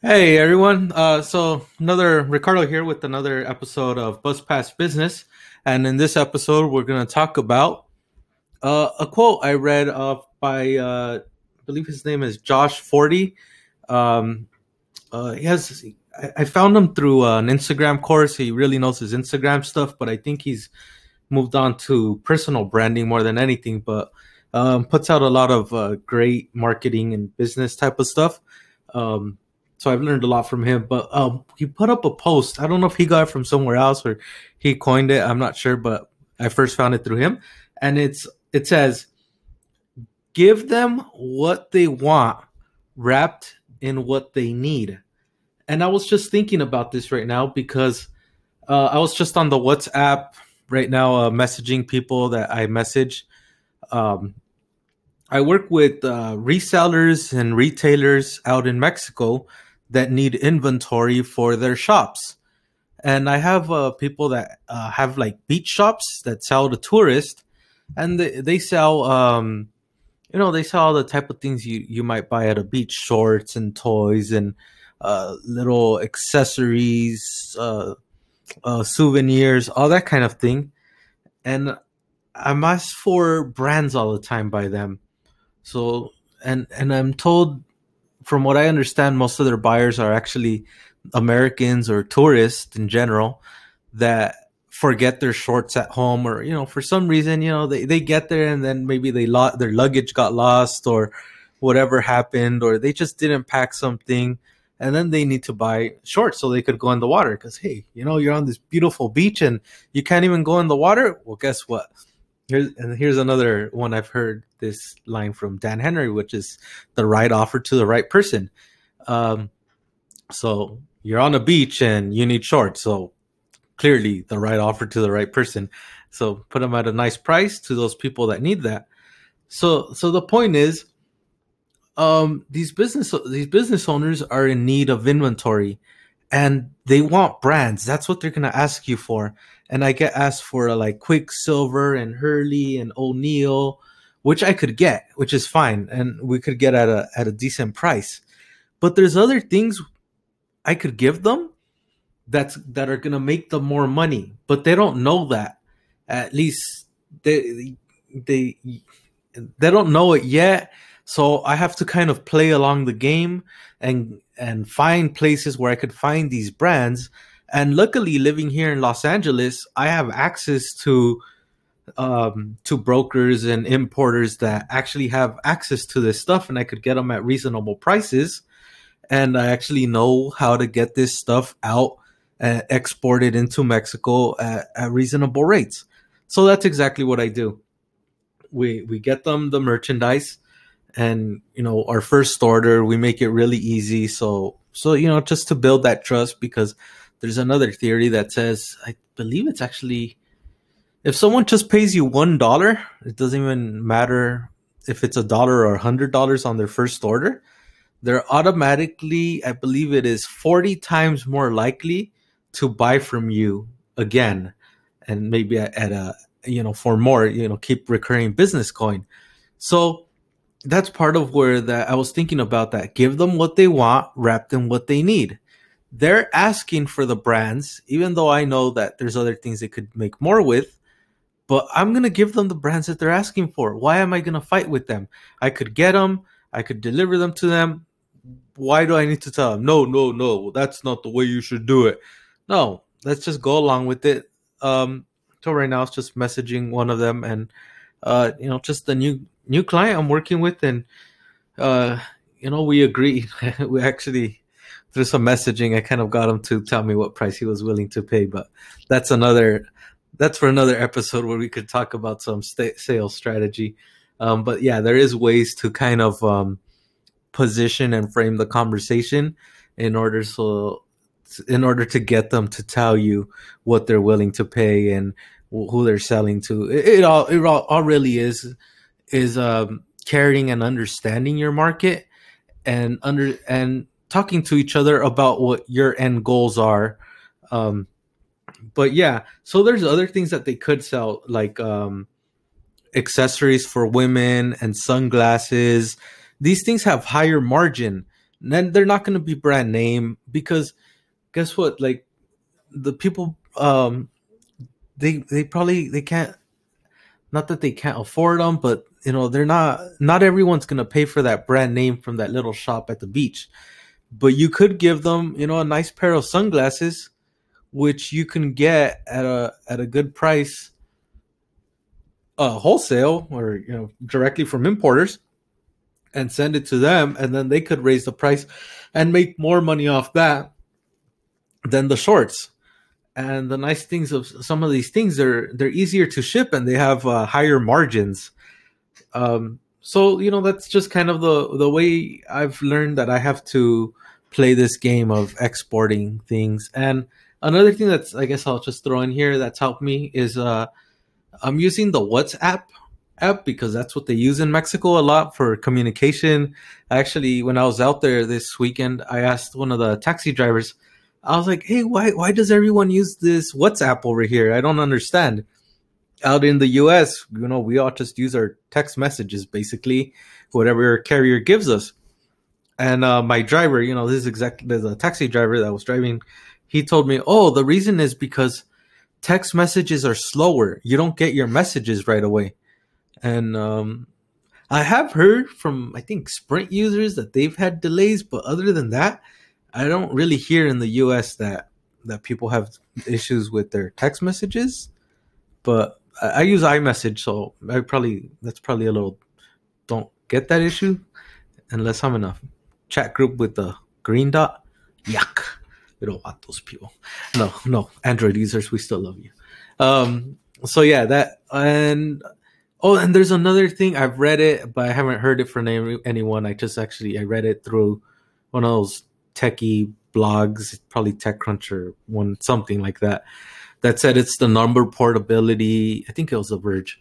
Hey everyone. So another Ricardo here with another episode of Buzz Pass Business, and in this episode we're going to talk about a quote I read by I believe his name is Josh Forty. Um, he has I found him through an Instagram course. He really knows his Instagram stuff, but I think he's moved on to personal branding more than anything. But puts out a lot of great marketing and business type of stuff. Um, so I've learned a lot from him. But he put up a post. I don't know if he got it from somewhere else or he coined it. I'm not sure, but I first found it through him, and it says, "Give them what they want, wrapped in what they need." And I was just thinking about this right now because I was just on the WhatsApp right now, messaging people that I message. Um, I work with resellers and retailers out in Mexico that need inventory for their shops. And I have people that have like beach shops that sell to tourists, and they sell, they sell all the type of things you might buy at a beach: shorts and toys and little accessories, souvenirs, all that kind of thing. And I'm asked for brands all the time by them. So and I'm told, from what I understand, most of their buyers are actually Americans or tourists in general that forget their shorts at home, or for some reason, they get there and then maybe their luggage got lost or whatever happened, or they just didn't pack something, and then they need to buy shorts so they could go in the water because, hey, you're on this beautiful beach and you can't even go in the water. Well, guess what? Here's another one. I've heard this line from Dan Henry, which is the right offer to the right person. Um, so you're on a beach and you need shorts. So clearly the right offer to the right person. So put them at a nice price to those people that need that. So the point is, these business owners are in need of inventory, and they want brands. That's what they're gonna ask you for. And I get asked for like Quicksilver and Hurley and O'Neill, which I could get, which is fine, and we could get at a decent price. But there's other things I could give them that are gonna make them more money, but they don't know that. At least they they don't know it yet. So I have to kind of play along the game and find places where I could find these brands. And luckily, living here in Los Angeles, I have access to brokers and importers that actually have access to this stuff, and I could get them at reasonable prices. And I actually know how to get this stuff out and export it into Mexico at reasonable rates. So that's exactly what I do. We get them the merchandise, and our first order we make it really easy, so just to build that trust. Because there's another theory that says, I believe it's actually, if someone just pays you $1, it doesn't even matter if it's $1 or $100 on their first order, they're automatically, I believe it is 40 times more likely to buy from you again, and maybe at a, for more, keep recurring business going. So that's part of where that I was thinking about, that give them what they want, wrap them what they need. They're asking for the brands, even though I know that there's other things they could make more with, but I'm going to give them the brands that they're asking for. Why am I going to fight with them? I could get them, I could deliver them to them. Why do I need to tell them, no, no, no, that's not the way you should do it? No, let's just go along with it. So right now it's just messaging one of them, and just the new client I'm working with, and uh, we agreed. We actually, through some messaging, I kind of got him to tell me what price he was willing to pay. But that's another, that's for another episode where we could talk about some sales strategy. But yeah, there is ways to kind of position and frame the conversation in order so in order to get them to tell you what they're willing to pay and who they're selling to. It all really is caring and understanding your market, and talking to each other about what your end goals are. Um, but yeah, so there's other things that they could sell, like accessories for women and sunglasses. These things have higher margin, then they're not going to be brand name, because guess what? Like, the people, they probably, they can't, not that they can't afford them, but they're not everyone's going to pay for that brand name from that little shop at the beach. But you could give them, a nice pair of sunglasses, which you can get at a good price, wholesale, or directly from importers, and send it to them, and then they could raise the price and make more money off that than the shorts. And the nice things of some of these things, they're easier to ship, and they have higher margins. So that's just kind of the way I've learned that I have to play this game of exporting things. And another thing that's, I guess I'll just throw in here, that's helped me is I'm using the WhatsApp app, because that's what they use in Mexico a lot for communication. Actually, when I was out there this weekend, I asked one of the taxi drivers, I was like, hey, why does everyone use this WhatsApp over here? I don't understand. Out in the US, we all just use our text messages, basically, whatever carrier gives us. And my driver, this is exactly the taxi driver that was driving, he told me, oh, the reason is because text messages are slower. You don't get your messages right away. And I have heard from, I think, Sprint users that they've had delays, but other than that, I don't really hear in the US that people have issues with their text messages. But I use iMessage, so that's probably a little, don't get that issue unless I'm in a chat group with the green dot. Yuck. We don't want those people. No, Android users, we still love you. So yeah, that, and and there's another thing. I've read it, but I haven't heard it from anyone. I read it through one of those techie blogs, probably TechCrunch or one, something like that, that said it's the number portability. I think it was The Verge.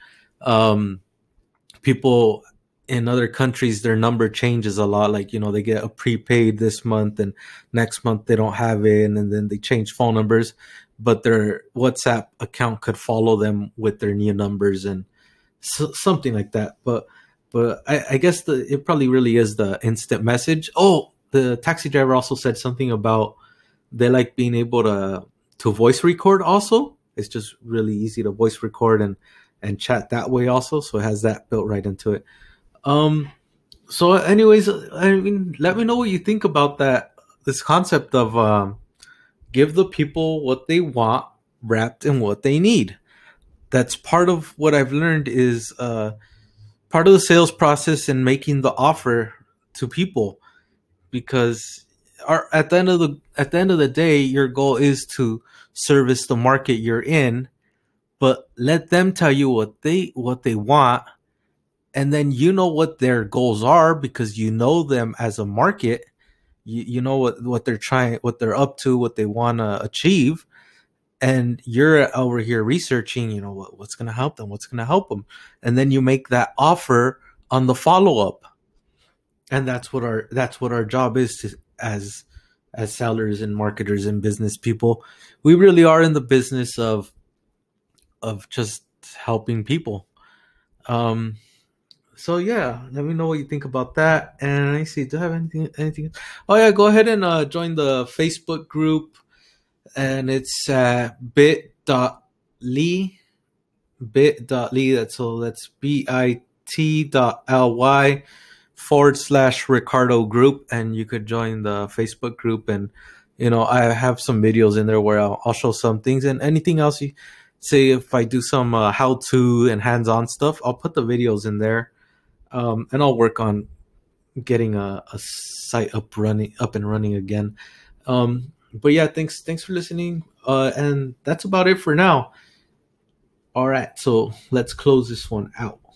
People in other countries, their number changes a lot. Like, they get a prepaid this month, and next month they don't have it, and then they change phone numbers, but their WhatsApp account could follow them with their new numbers, and something like that. But I guess it probably really is the instant message. Oh, the taxi driver also said something about they like being able to voice record also. It's just really easy to voice record and chat that way also. So it has that built right into it. So anyways, I mean, let me know what you think about this concept of give the people what they want wrapped in what they need. That's part of what I've learned is part of the sales process and making the offer to people, because at the end of the day, your goal is to service the market you're in, but let them tell you what they want, and then what their goals are, because them as a market. You know what they're trying, what they're up to, what they want to achieve, and you're over here researching, what's going to help them, and then you make that offer on the follow up. And that's what our job is, as sellers and marketers and business people. We really are in the business of just helping people. So yeah, let me know what you think about that. And I see, do I have anything? Oh yeah, go ahead and join the Facebook group, and it's bit.ly, that's bit.ly/Ricardo group, and you could join the Facebook group. And I have some videos in there where I'll show some things, and anything else you say. If I do some how-to and hands-on stuff, I'll put the videos in there, and I'll work on getting a site up and running again. But yeah, thanks for listening, and that's about it for now. All right, so let's close this one out.